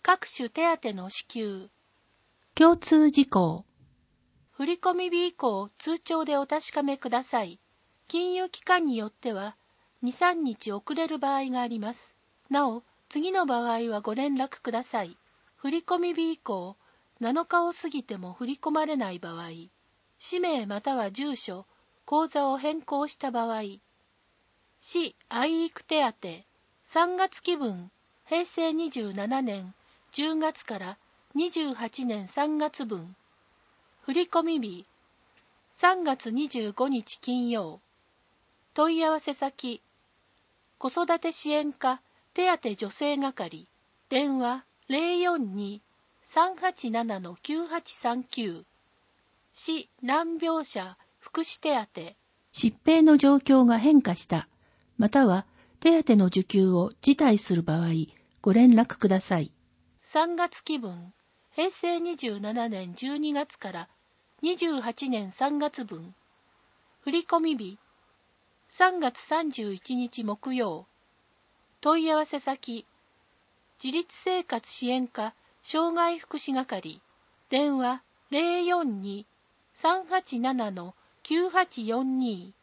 各種手当の支給。 共通事項。 振込日以降、通帳でお確かめください。金融機関によっては、2、3日遅れる場合があります。なお、次の場合はご連絡ください。振込日以降、7日を過ぎても振り込まれない場合、氏名または住所、口座を変更した場合、市愛育手当3月期分、平成27年10月から28年3月分、振込日、3月25日金曜。問い合わせ先、子育て支援課手当助成係、電話 042-387-9839、市難病者福祉手当。 疾病の状況が変化した、または手当の受給を辞退する場合、ご連絡ください。 3月期分、平成27年12月から28年3月分、振込日、3月31日木曜。問い合わせ先、自立生活支援課障害福祉係、電話 042-387-9842